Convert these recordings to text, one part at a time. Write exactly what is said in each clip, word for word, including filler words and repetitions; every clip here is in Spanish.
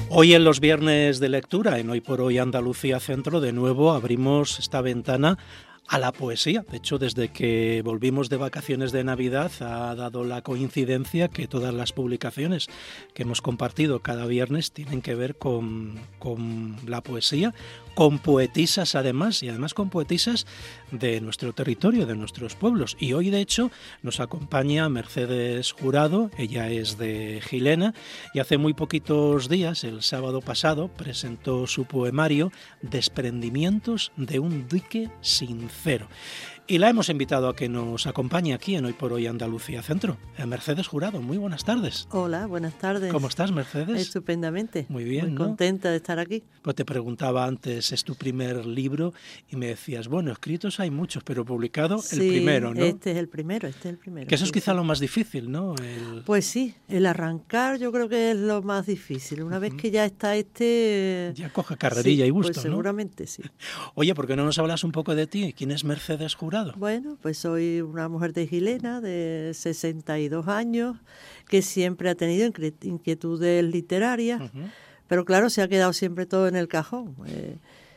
Hoy en los viernes de lectura, en Hoy por Hoy Andalucía Centro, de nuevo abrimos esta ventana a la poesía. De hecho, desde que volvimos de vacaciones de Navidad ha dado la coincidencia que todas las publicaciones que hemos compartido cada viernes tienen que ver con, con la poesía, con poetisas además, y además con poetisas de nuestro territorio, de nuestros pueblos. Y hoy, de hecho, nos acompaña Mercedes Jurado. Ella es de Gilena y hace muy poquitos días, el sábado pasado, presentó su poemario Desprendimientos de un dique sincero. Y la hemos invitado a que nos acompañe aquí en Hoy por Hoy Andalucía Centro. Mercedes Jurado, muy buenas tardes. Hola, buenas tardes. ¿Cómo estás, Mercedes? Estupendamente. Muy bien, Muy ¿no? contenta de estar aquí. Pues te preguntaba antes, es tu primer libro, y me decías, bueno, escritos hay muchos, pero publicado Sí, el primero, ¿no? este es el primero, este es el primero. Que eso es sí, quizá sí. lo más difícil, ¿no? El... Pues sí, el arrancar yo creo que es lo más difícil. Una uh-huh. vez que ya está este... Ya coge carrerilla sí, y gusto, pues ¿no? seguramente sí. Oye, ¿por qué no nos hablas un poco de ti? ¿Quién es Mercedes Jurado? Bueno, pues soy una mujer de Gilena de sesenta y dos años que siempre ha tenido inquietudes literarias, uh-huh. pero claro, se ha quedado siempre todo en el cajón. Eh,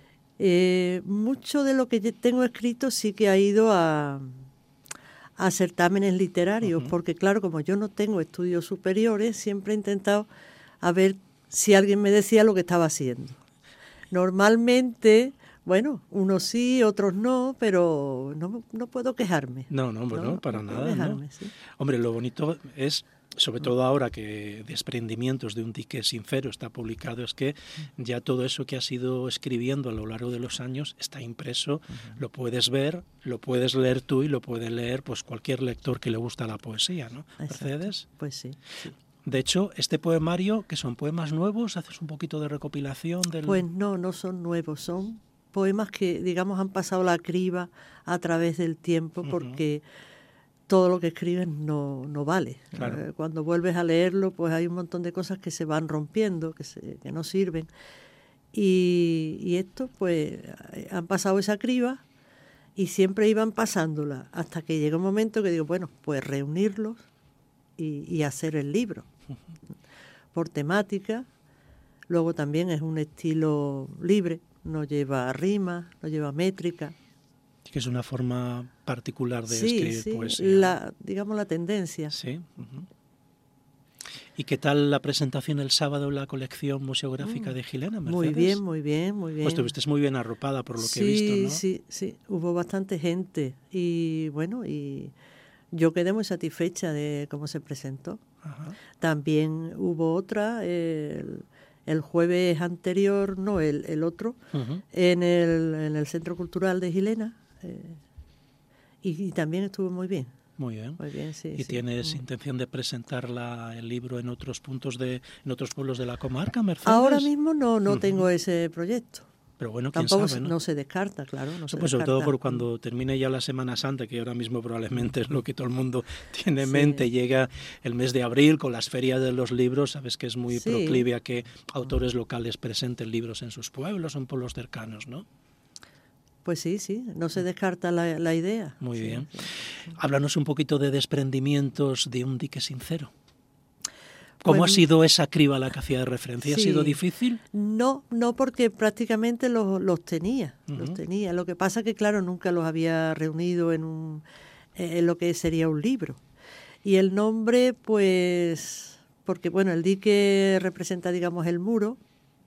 eh, mucho de lo que tengo escrito sí que ha ido a, a certámenes literarios, uh-huh. porque claro, como yo no tengo estudios superiores, siempre he intentado a ver si alguien me decía lo que estaba haciendo. Normalmente... Bueno, unos sí, otros no, pero no, no puedo quejarme. No, no, bueno, no, para no nada. Quejarme, ¿no? Sí. Hombre, lo bonito es, sobre todo ahora que Desprendimientos de un dique sincero está publicado, es que ya todo eso que has ido escribiendo a lo largo de los años está impreso, uh-huh. lo puedes ver, lo puedes leer tú y lo puede leer pues cualquier lector que le gusta la poesía, ¿no? Exacto. ¿Mercedes? Pues sí, sí. De hecho, este poemario, que son poemas nuevos, ¿haces un poquito de recopilación del...? Pues no, no son nuevos, son poemas que, digamos, han pasado la criba a través del tiempo, porque uh-huh. todo lo que escribes no, no vale. Claro. Eh, cuando vuelves a leerlo, pues hay un montón de cosas que se van rompiendo, que, se, que no sirven. Y, y estos, pues, han pasado esa criba y siempre iban pasándola, hasta que llega un momento que digo, bueno, pues reunirlos y, y hacer el libro. Uh-huh. Por temática, luego también es un estilo libre, no lleva rima, no lleva métrica. Que es una forma particular de sí, escribir sí, poesía. La, digamos la tendencia. Sí. Uh-huh. ¿Y qué tal la presentación el sábado en la colección museográfica mm, de Gilena, Mercedes? Muy bien, muy bien, muy bien. Pues estuviste muy bien arropada por lo sí, que he visto, ¿no? Sí, sí, sí. Hubo bastante gente y bueno, y yo quedé muy satisfecha de cómo se presentó. Ajá. También hubo otra, el, el jueves anterior, no, el, el otro, uh-huh. en, el, en el Centro Cultural de Gilena, eh, y, y también estuvo muy bien. Muy bien. Muy bien, sí. ¿Y sí. tienes mm. intención de presentar la, el libro en otros puntos de, en otros pueblos de la comarca, Mercedes? Ahora mismo no, no uh-huh. tengo ese proyecto. Pero bueno, quién Tampoco sabe, ¿no? no se descarta, claro. No se pues descarta. sobre todo por cuando termine ya la Semana Santa, que ahora mismo probablemente es lo que todo el mundo tiene en sí. mente, llega el mes de abril con las ferias de los libros, sabes que es muy sí. proclive a que autores locales presenten libros en sus pueblos o en pueblos cercanos, ¿no? Pues sí, sí, no se descarta la, la idea. Muy sí, bien. Sí. Háblanos un poquito de Desprendimientos de un dique sincero. ¿Cómo pues, ha sido esa criba a la que hacía de referencia? Sí. ¿Ha sido difícil? No, no, porque prácticamente los, los tenía, uh-huh. los tenía. Lo que pasa que, claro, nunca los había reunido en, un, en lo que sería un libro. Y el nombre, pues, porque, bueno, el dique representa, digamos, el muro.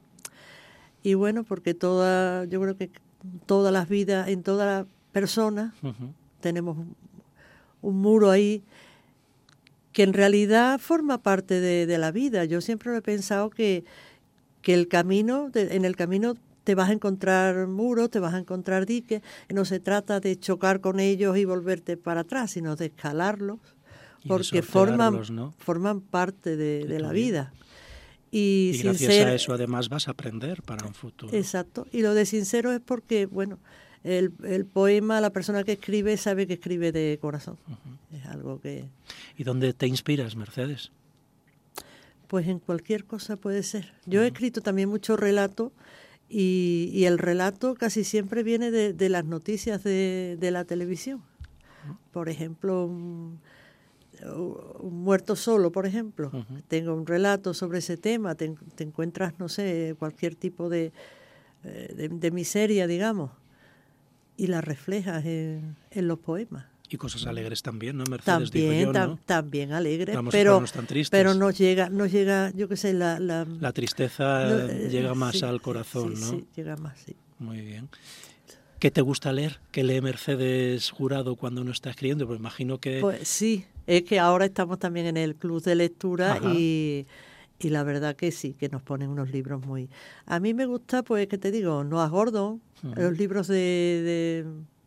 Y, bueno, porque toda, yo creo que todas las vidas, en todas las personas, uh-huh. tenemos un, un muro ahí que en realidad forma parte de, de la vida. Yo siempre he pensado que, que el camino, de, en el camino te vas a encontrar muros, te vas a encontrar diques, no se trata de chocar con ellos y volverte para atrás, sino de escalarlos, y porque de forman, ¿no? forman parte de, de, de la vida. Y, y gracias ser, a eso además vas a aprender para un futuro. Exacto, y lo de sincero es porque, bueno, El, el poema, la persona que escribe sabe que escribe de corazón. Uh-huh. Es algo que... ¿Y dónde te inspiras, Mercedes? Pues en cualquier cosa puede ser. Yo uh-huh. he escrito también mucho relato y, y el relato casi siempre viene de, de las noticias de, de la televisión. Uh-huh. Por ejemplo, un muerto solo, por ejemplo. Uh-huh. Tengo un relato sobre ese tema, te, te encuentras, no sé, cualquier tipo de, de, de miseria, digamos, y la reflejas en, en los poemas. Y cosas alegres también, ¿no, Mercedes? También, digo yo, tam, ¿no? también alegres, Vamos, pero, no están tristes. pero nos llega, nos llega, yo qué sé, la... La, la tristeza no, eh, llega más sí, al corazón, sí, ¿no? Sí, llega más, sí. Muy bien. ¿Qué te gusta leer? ¿Qué lee Mercedes Jurado cuando no está escribiendo? Pues imagino que... Pues sí, es que ahora estamos también en el club de lectura y, y la verdad que sí, que nos ponen unos libros muy... A mí me gusta, pues, ¿qué te digo? Noah Gordon, uh-huh. los libros de, de,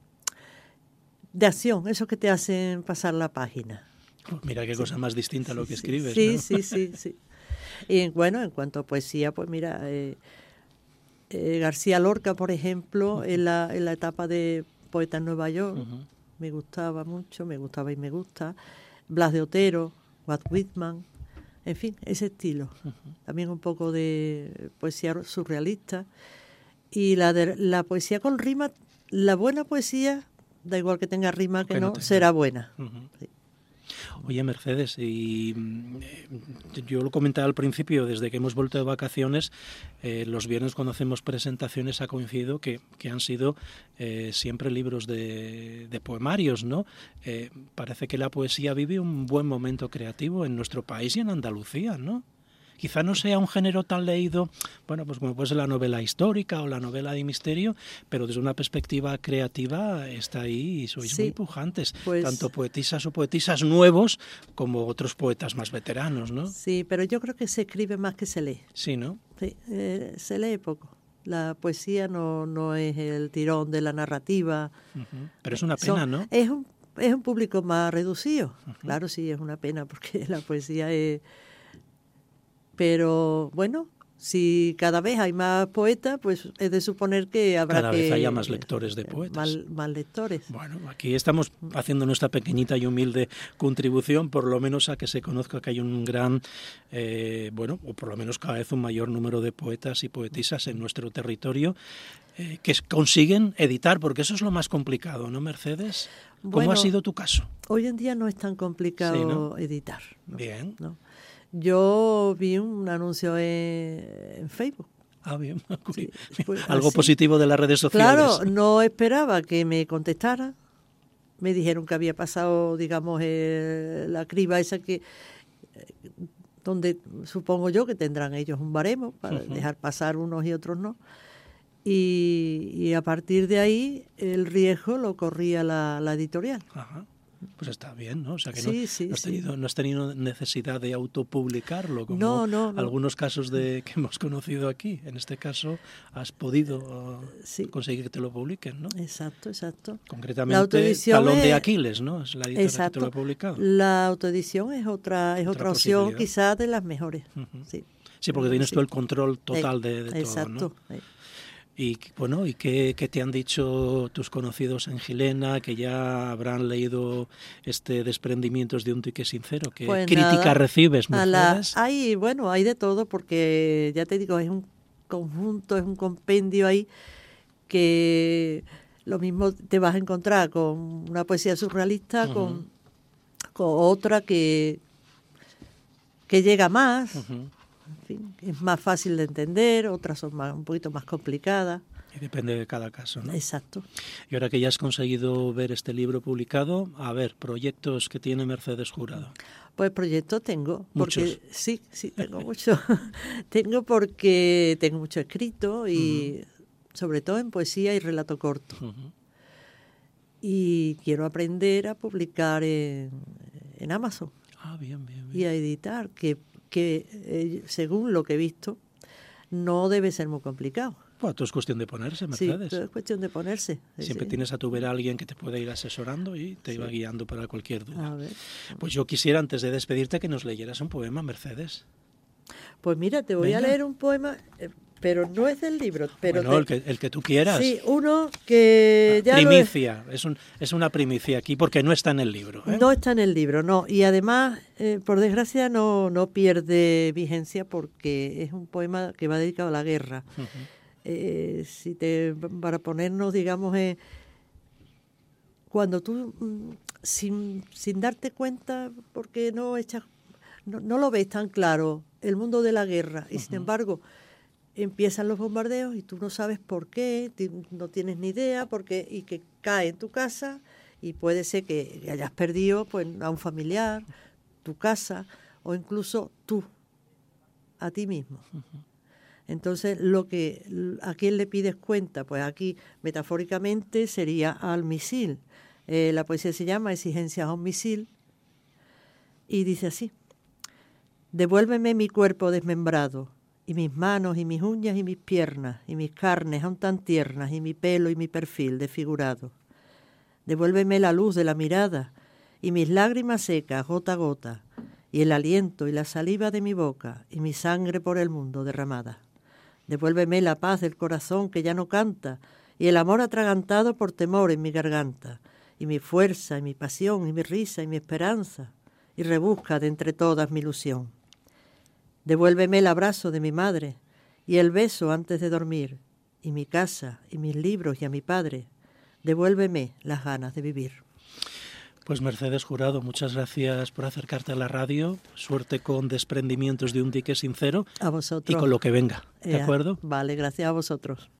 de acción, esos que te hacen pasar la página. Oh, mira qué sí. cosa más distinta a lo que sí, escribes, sí, ¿no? Sí, sí, sí, sí. Y bueno, en cuanto a poesía, pues mira... Eh, Eh, García Lorca, por ejemplo, uh-huh. en, la, en la etapa de poeta en Nueva York, uh-huh. me gustaba mucho, me gustaba y me gusta. Blas de Otero, Walt Whitman, en fin, ese estilo. Uh-huh. También un poco de poesía surrealista. Y la, de, la poesía con rima, la buena poesía, da igual que tenga rima que, que no, no será buena. Uh-huh. Sí. Oye, Mercedes, y yo lo comentaba al principio, desde que hemos vuelto de vacaciones, eh, los viernes cuando hacemos presentaciones ha coincidido que, que han sido eh, siempre libros de, de poemarios, ¿no? Eh, parece que la poesía vive un buen momento creativo en nuestro país y en Andalucía, ¿no? Quizá no sea un género tan leído, bueno, pues como puede ser la novela histórica o la novela de misterio, pero desde una perspectiva creativa está ahí y sois sí, muy pujantes, pues, tanto poetisas o poetisas nuevos como otros poetas más veteranos, ¿no? Sí, pero yo creo que se escribe más que se lee. Sí, ¿no? Sí, eh, se lee poco. La poesía no, no es el tirón de la narrativa. Uh-huh. Pero es una pena, Son, ¿no? Es un, es un público más reducido. Uh-huh. Claro, sí, es una pena porque la poesía es... Pero bueno, si cada vez hay más poetas, pues es de suponer que habrá cada que... vez haya más lectores de poetas. Más, más lectores. Bueno, aquí estamos haciendo nuestra pequeñita y humilde contribución, por lo menos a que se conozca que hay un gran, eh, bueno, o por lo menos cada vez un mayor número de poetas y poetisas en nuestro territorio eh, que consiguen editar, porque eso es lo más complicado, ¿no, Mercedes? ¿Cómo bueno, ha sido tu caso? Hoy en día no es tan complicado sí, ¿no? editar. ¿no? Bien. ¿no? Yo vi un anuncio en, en Facebook. Ah, bien. Sí, pues, algo así. Positivo de las redes sociales. Claro, no esperaba que me contestara. Me dijeron que había pasado, digamos, eh, la criba esa que... Eh, donde supongo yo que tendrán ellos un baremo para uh-huh. dejar pasar unos y otros no. Y, y a partir de ahí el riesgo lo corría la, la editorial. Ajá. Pues está bien, ¿no? O sea que sí, no, sí, no, has tenido, sí. no has tenido necesidad de autopublicarlo, como no, no, no. algunos casos de que hemos conocido aquí. En este caso has podido sí. conseguir que te lo publiquen, ¿no? Exacto, exacto. Concretamente, Talón es... de Aquiles, ¿no? Es la editorial exacto. que te lo ha publicado. La autoedición es otra, es otra, otra opción, quizás de las mejores. Uh-huh. Sí. sí, porque tienes sí. tú el control total de, de exacto. todo, ¿no? Y bueno, ¿y qué, qué te han dicho tus conocidos en Gilena, que ya habrán leído este Desprendimientos de un tuque sincero? ¿Qué pues crítica nada, recibes, Mercedes? La, hay, bueno, hay de todo, porque ya te digo, es un conjunto, es un compendio ahí que lo mismo te vas a encontrar con una poesía surrealista, uh-huh. con, con otra que, que llega más. Uh-huh. En fin, es más fácil de entender, otras son más, un poquito más complicadas. Y depende de cada caso, ¿no? Exacto. Y ahora que ya has conseguido ver este libro publicado, a ver, proyectos que tiene Mercedes Jurado. Pues proyectos tengo. Porque, ¿Muchos? Sí, sí, tengo mucho. tengo porque tengo mucho escrito y uh-huh. sobre todo en poesía y relato corto. Uh-huh. Y quiero aprender a publicar en, en Amazon. Ah, bien, bien, bien. Y a editar, que que eh, según lo que he visto, no debe ser muy complicado. Bueno, todo es cuestión de ponerse, Mercedes. Sí, todo es cuestión de ponerse. Siempre sí. tienes a tu ver a alguien que te pueda ir asesorando y te sí. va guiando para cualquier duda. A ver. Pues yo quisiera, antes de despedirte, que nos leyeras un poema, Mercedes. Pues mira, te voy Venga. a leer un poema, eh, pero no es del libro. Pero bueno, te... el, que, el que tú quieras. Sí, uno que ya Primicia, lo he... es, un, es una primicia aquí porque no está en el libro. ¿eh? No está en el libro, no. Y además, eh, por desgracia, no, no pierde vigencia porque es un poema que va dedicado a la guerra. Uh-huh. Eh, si te, para ponernos, digamos, eh, cuando tú sin, sin darte cuenta, porque no echas, no, no lo ves tan claro, el mundo de la guerra, y uh-huh. sin embargo empiezan los bombardeos y tú no sabes por qué, no tienes ni idea, porque, y que cae en tu casa y puede ser que hayas perdido pues, a un familiar, tu casa o incluso tú, a ti mismo. Uh-huh. Entonces, lo que ¿a quién le pides cuenta? Pues aquí, metafóricamente, sería al misil. Eh, la poesía se llama Exigencias a un misil y dice así: devuélveme mi cuerpo desmembrado, y mis manos, y mis uñas, y mis piernas, y mis carnes aún tan tiernas, y mi pelo y mi perfil desfigurado. Devuélveme la luz de la mirada, y mis lágrimas secas gota a gota, y el aliento y la saliva de mi boca, y mi sangre por el mundo derramada. Devuélveme la paz del corazón que ya no canta, y el amor atragantado por temor en mi garganta, y mi fuerza, y mi pasión, y mi risa, y mi esperanza, y rebusca de entre todas mi ilusión. Devuélveme el abrazo de mi madre y el beso antes de dormir, y mi casa, y mis libros y a mi padre. Devuélveme las ganas de vivir. Pues Mercedes Jurado, muchas gracias por acercarte a la radio. Suerte con Desprendimientos de un dique sincero. A vosotros. Y con lo que venga, ¿de eh, acuerdo? Vale, gracias a vosotros.